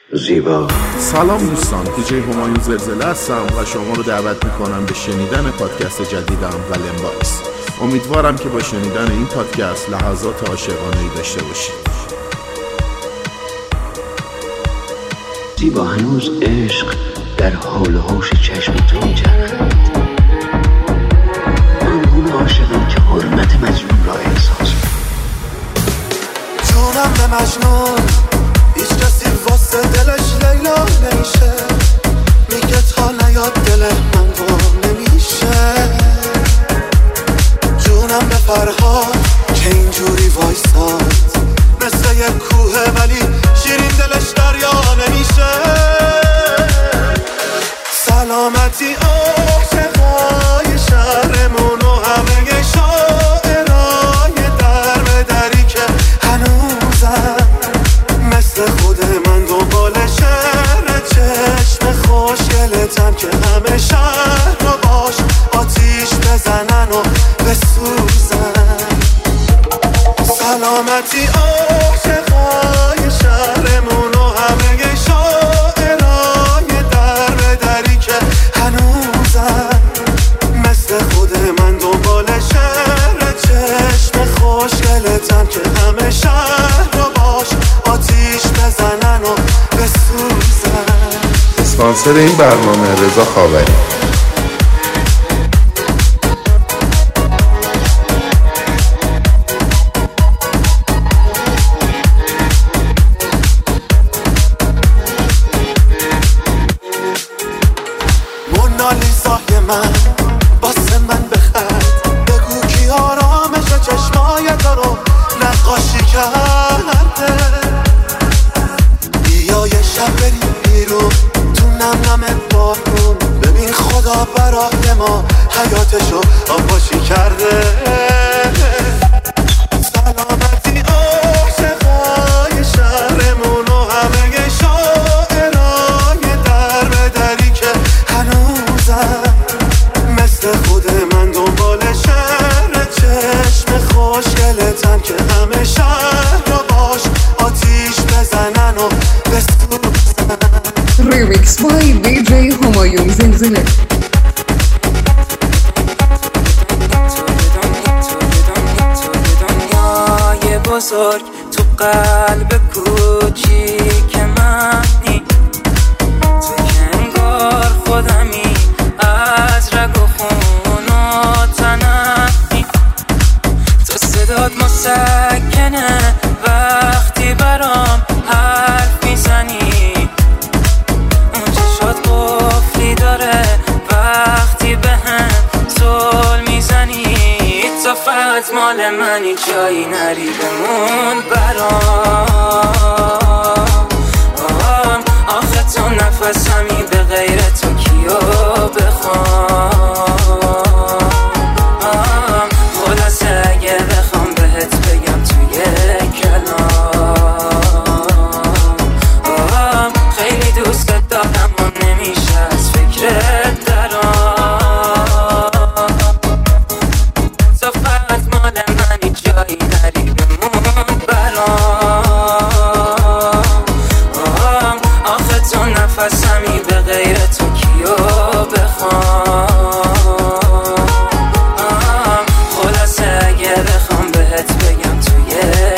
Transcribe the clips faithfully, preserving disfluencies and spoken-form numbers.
زیبا. سلام دوستان، دیجی همایون زلزله هستم و شما رو دعوت میکنم به شنیدن پادکست جدیدم ولن باکس. امیدوارم که با شنیدن این پادکست لحظات عاشقانه‌ای داشته باشید. زیبا، هنوز عشق در حال و حوش چشم تو میچرخد. من گونه عاشقم که حرمت مجنون را احساس جونم به مجنون، هیچ کسی واسه دلش لیلا نمیشه. میگه تا نیاد دل من گم نمیشه. جونم به فرهاد که اینجوری وایساد، مثل یک کوه ولی شیرین دلش دریا نمیشه. سلامتی عاشقای شهرمون و همه شاعرای در به دری که هنوزم مثل خود من دنبال شهر چشم خوشگلتم که همه شهر رو باش آتیش بزنن و بسوزن. سلامتی عاشقای شهرمون و همه شاعرای در به دری که هنوزم مثل خود من دنبال شهر چشم خوشگلتم که همه شهر رو باش آتیش بزنن و بسوزن. اسپانسر این برنامه رضا خاوری. مونالیزای من واسه من بخند، بگو کی آرامش چشمای تو رو نقاشی کرده. بیا یه شب بریم بیرون تو نم نم بارون، ببین خدا برای ما حیاتشو آباشی کرده. سلامتی عاشقای شهرمون و همه شاعرای در به دری که هنوزم مثل خود من دنبال شهر چشم خوشگلتم که همه شهر رو باش آتیش بزنن و بسوزن. ریمیکس بای دیجی همایون زلزله. بزرگ تو قلب کوچیک منی، تو که انگار خودمی از رگ و خون و تنمی. تو صدات مسکنه وقتی برام حرف میزنی، اون چشات قفلی داره وقتی به هم زل میزنی. تو فقط مال منی، جایی نری بمون برام. آخه تو نفسمی، به غیر تو کیو بخوام. خلاصه اگه بخوام بهت بگم توی کلام، خیلی دوستت دارم و نمیشه از فکرت درام. جایی نری بمون برام. آخه تو نفسمی، به غیر تو کیو بخوام. خلاصه اگه بخوام بهت بگم توی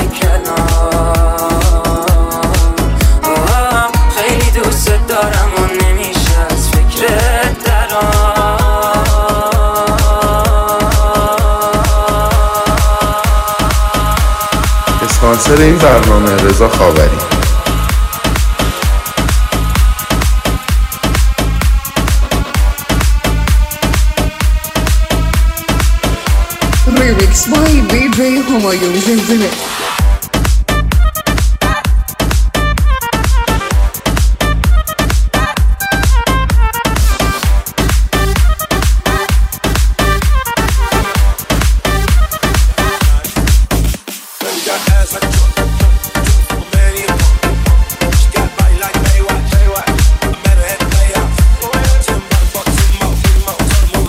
کلام، خیلی دوست دارم و نمیشه از فکرت درام. اسپانسر این برنامه رضا خاوری. ریمیکس بای دیجی همایون زلزله.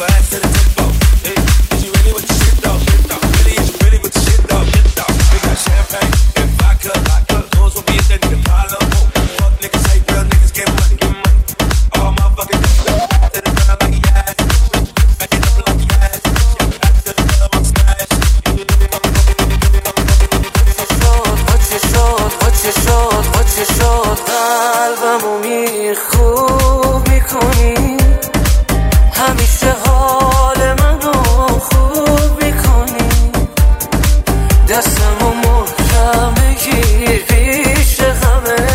Really with the shit though, قلبمو میخوب میکنی، همیشه حال منو خوب میکنی، دستمو محکم بگیر پیش همه،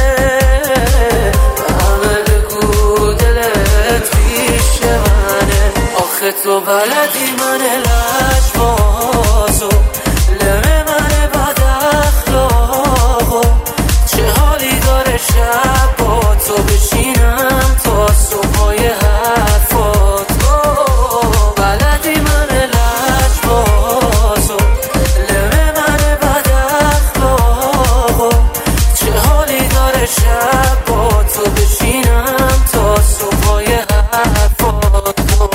همه بگو دلت پیش منه. آخه تو بلدی من لجبازو، لبه من بد اخلاقو، چه حالی داره شب با تو بشینم تا صبحای حرفاتو. بلدی من لجبازو، لبه من بد اخلاقو، چه حالی داره شب با تو بشینم تا صبحای حرفاتو.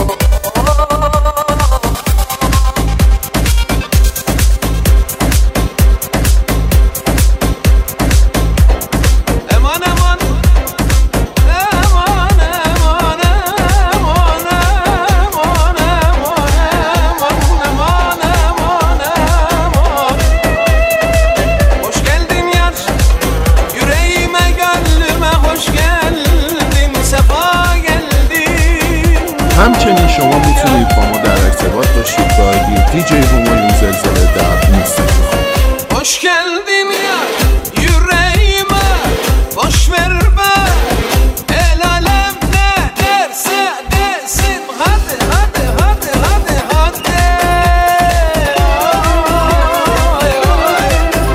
همچنین شما میتونید با ما در ارتباط باشید با آیدی دیجی همایون زلزله در اینستاگرام. خوش geldin ya yüreğime, boş ver be, el alem ne derse desin, hadi hadi hadi hadi hadi. Ay, ay.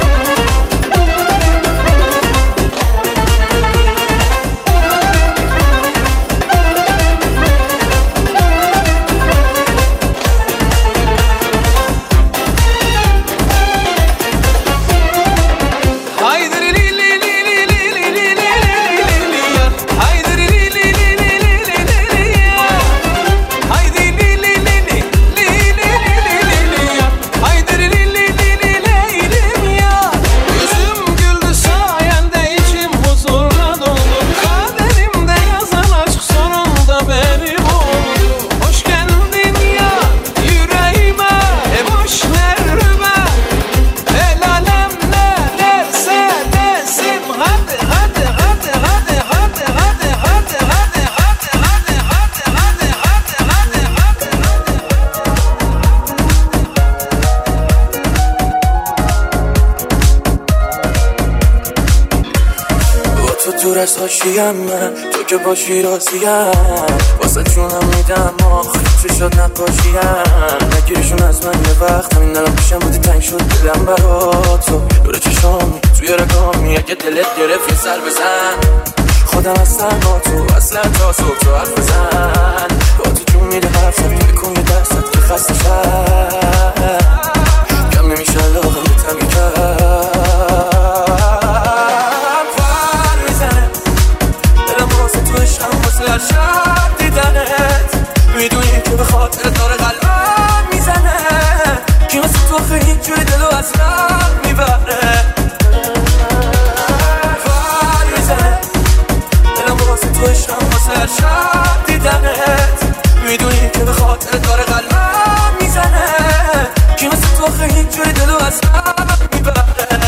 Haydi li li li li li li li li li li ya. Haydi li li li li li li li li li ya. Haydi li li li li li li li li li ya. Haydi li li li li li leylim ya. Yüzüm güldü sayende, içim huzurla doldu. Kaderimde yazan aşk sonunda benim oldu. Hoş geldin ya yüreğime, e boş ver be, el alem ne derse desin, hadi hadi hadi hadi hadi hadi hadi hadi hadi hadi hadi hadi hadi hadi. با تو دور از حاشیم، من تو که باشی راضیم، واسه جونم میدم آخ چه شد نپاشیم. نگیرشون از من یه وقت، همین الان پیشم بودی تنگ شد دلم برا تو. دور چشامی توی رگامی، اگه دلت گرفت یه سر بزن، خودم هستم با تو اصلا تا صبح تو حرف بزن. با تو جون میده حرف زد، بکن یه درست که خسته شد، کم نمیشه علاقه بتم یکم. پر میزنه دلم واسه تو عشقم، واسه هر شب دیدنت، میدونی که به خاطر داره قلبم میزنه، کی مثل تو خیلی جوری دلو از رب میبره. پر میزنه دلم واسه تو عشقم، واسه هر شب دیدنت، میدونی که به خاطر داره قلبم میزنه، کی مثل تو خیلی جوری دلو از رب میبره.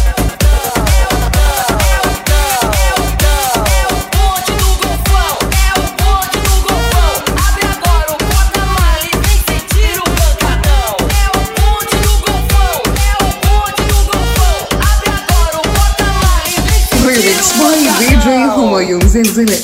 Remix by دیجی همایون زلزله.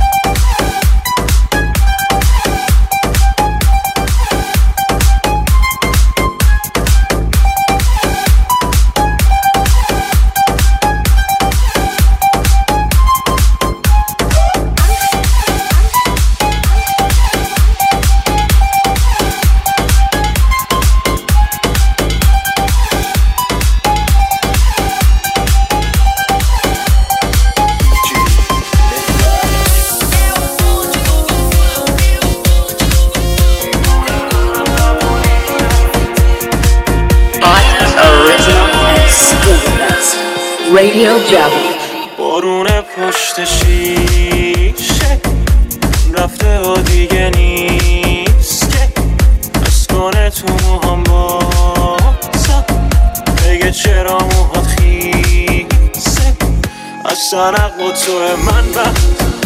Radio Java. بارون پشت شیشه رفته و دیگه نیست که مسکن تو موهام بازم بگه چرا موهات خیسه، اصلا عقل تو من وقت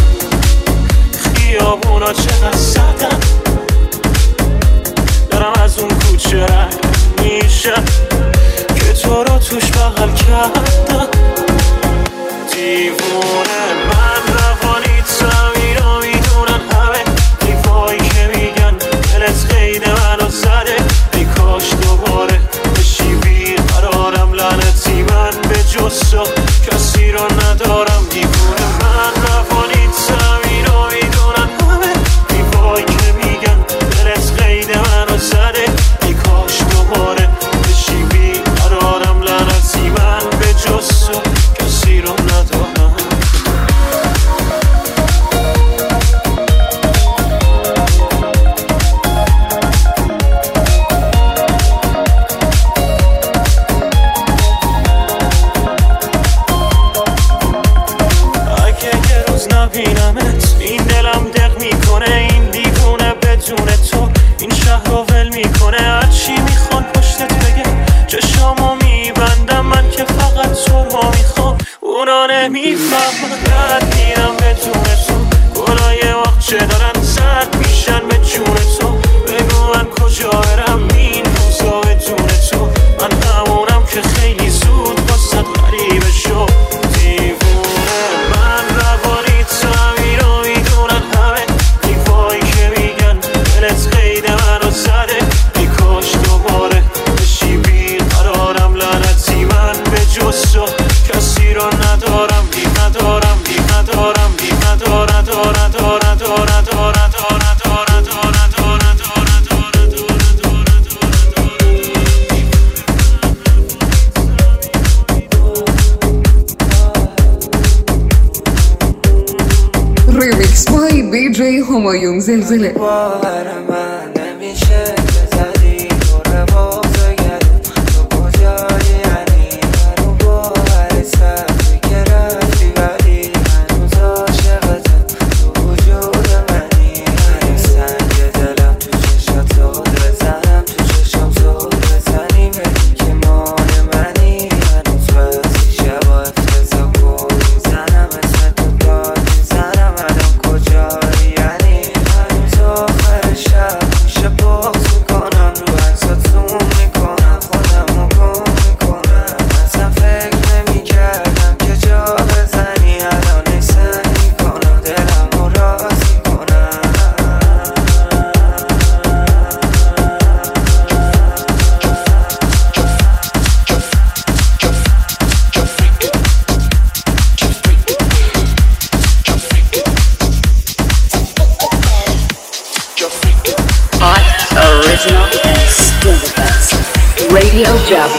خیابونا چقدر سردن دارم از اون کوچه رنگ میشم که تو رو توش بغل کردم دیوونه من روانی سمیرا میدونن همه دیوایی که میگن دلت قید منو زده ای کاش دوباره بشی بیقرارم لعنتی من به جز تو کسی رو ندارم دیوونه من روانی سمیرا میدونن همه دیوایی که میگن دلت قید منو زده ای کاش دوباره بشی بیقرارم لعنتی من به جز تو کسی رو ندارم اگه یه روز نبینمت این دلم دق میکنه این دیوونه بدون تو این شهر رو ول میکنه هرچی میخوان پشتت بگه چشامو میبندم من که فقط تو رو میخوام اونا نمیفهمن رد میرم بدون تو گلای وقت دارن سرد میشن به جون تو بگو من کجا برم این روزا بدون تو من همونم که خیلی زود باست غریبه شو دیوونه من روانی تعمیر رو میدونن همه دیوایی که میگن دلت قید منو زده ای کاش دوباره بشی بیقرارم لعنتی من به جز تو کسی رو ندارم بی ندارم بی ندارم بی ندارم دارم دارم دارم دارم دارم دارم دارم دارم Remix by بی جی همایون زلزله. باور من نمیشه بزدی دوره بازگرد تو کجایی یعنی منو باور سختی که رفتی ولی هنوز عاشقتم تو وجود منی هنوز سنگ دلم تو چشات زود بزنم تو چشم زود بزنی بگی که مال منی هنوز وقتی شبا افتضا کن میزنم اسم تو داد میزنم الان کجایی یعنی هنوز آخر شب میشه باز میکنم رو عکسات زوم میکنم خودم رو گم میکنم اصلا فکر نمیکردم که جا بزنی الان احسن میکنم دلم رو راز میکنم Hot, original, and still the best. Radio Java.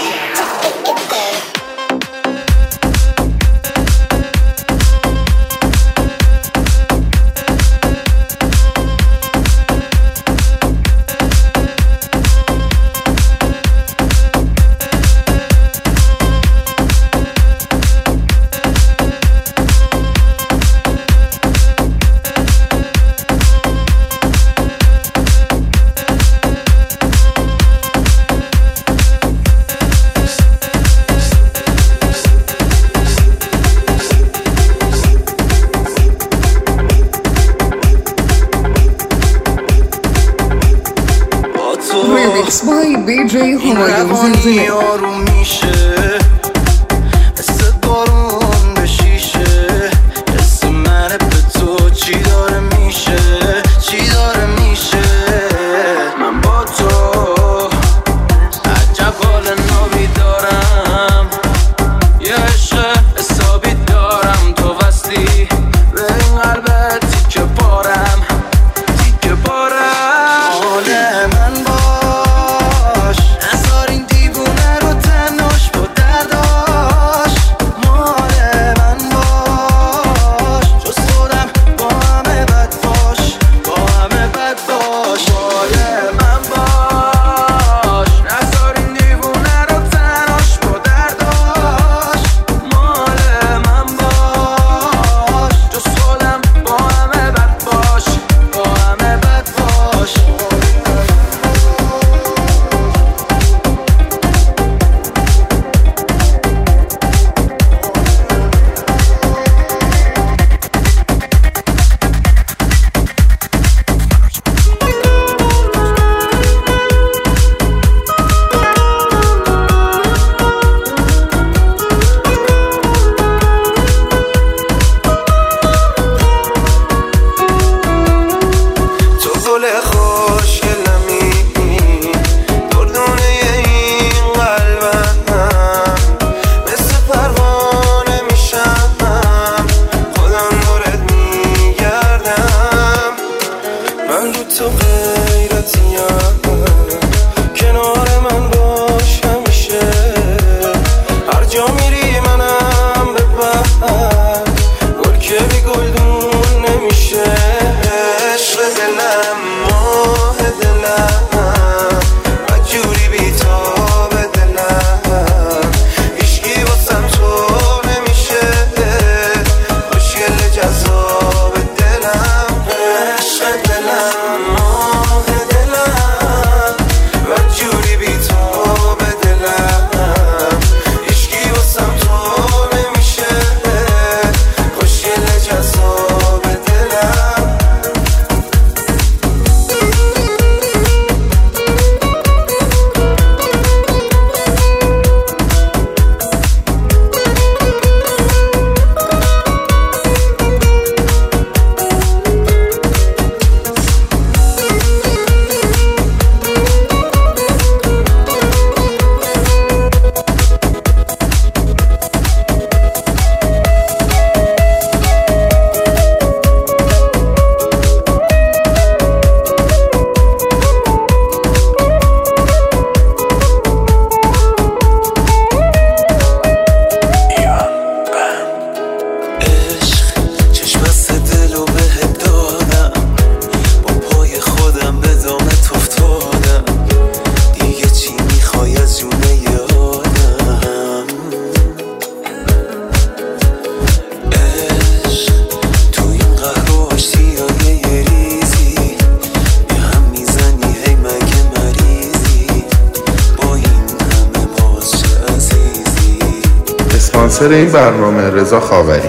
Remix by بی جی همایون زلزله. آروم میشه مثل بارون به شیشه حس منه به تو چی داره میشه چی داره میشه من با تو عجب حال نابی دارم یه عشق حسابی دارم تو وستی به این قلبت تیکه پارم تیکه پارم حال من باش نزار این دیوونه رو تناش با در اسپانسر این برنامه رضا خاوری.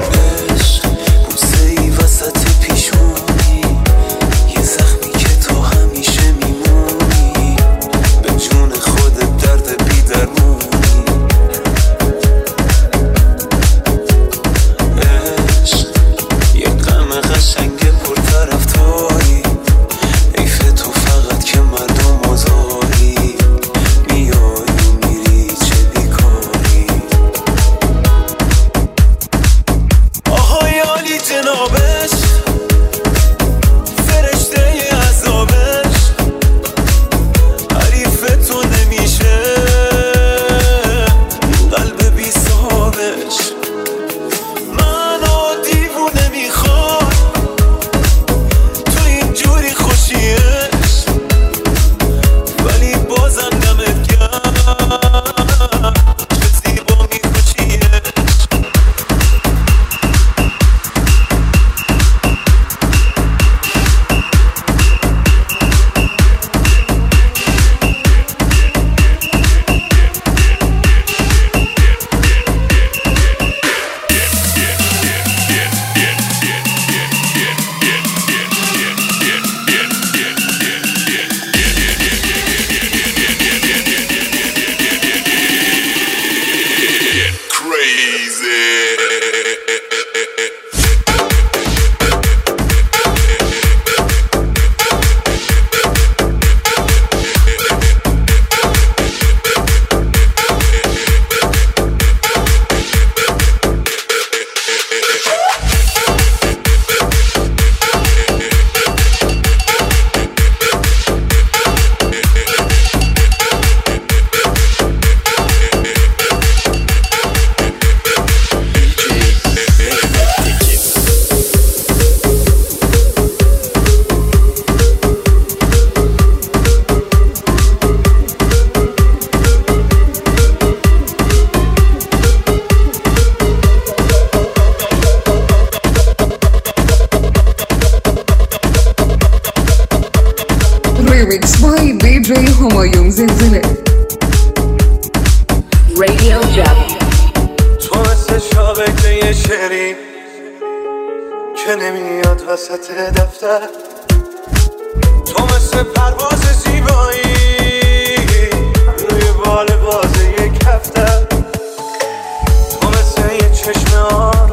Remix by دی جی همایون زلزله. Radio Java. تو مثل شابکه شعری که نمیاد وسط دفتر، تو مثل پرواز زیبایی روی بال بازه یک هفته، تو مثل یه چشم آروم